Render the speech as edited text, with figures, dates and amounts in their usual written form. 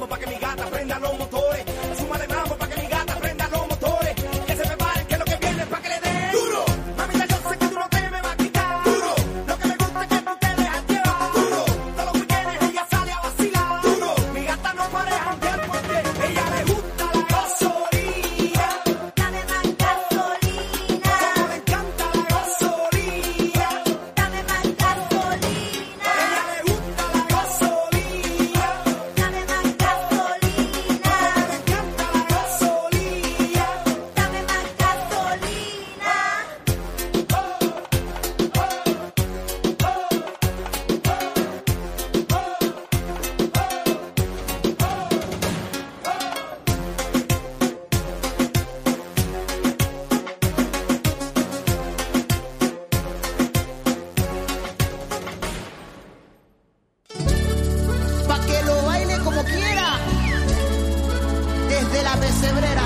mambo pa' que mi gata prenda los motores. Súmale mambo pa' que mi gata prenda los motores. Que se preparen que lo que viene es pa' que le den duro. Mamita, yo sé que tú no te me vas a quitar duro. Lo que me gusta es que tú te dejas llevar duro. Todos los weekends ella sale a vacilar duro. Mi gata no para janguear porque ella le gusta la gasolina. Dame más gasolina. Como le encanta la gasolina. Dame más gasolina. A ella le gusta la gasolina. Dame más gasolina. Como le encanta la gasolina. Dame más gasolina. Pa' que lo baile como quiera. Desde la pesebrera.